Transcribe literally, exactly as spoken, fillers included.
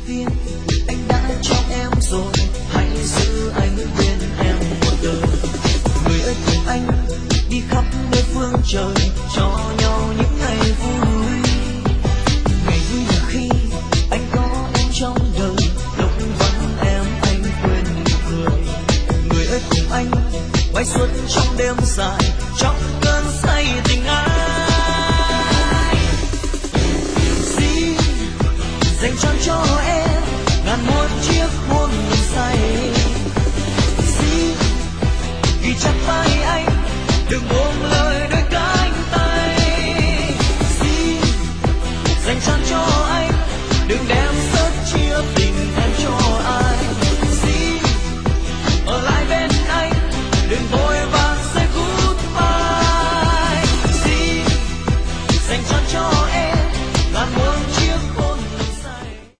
tiên anh đã cho em rồi, hãy giữ anh bên em một đời. Người ơi cùng anh đi khắp nơi phương trời, cho nhau những ngày vui. Ngày vui là khi anh có em trong đời, lúc vắng em anh quên nụ cười. Người ơi cùng anh bay suốt trong đêm dài, trong cơn say tình ai. Xin dành trọn cho em ngàn muôn chiếc hôn say. Xin ghi chặt vai anh đừng buông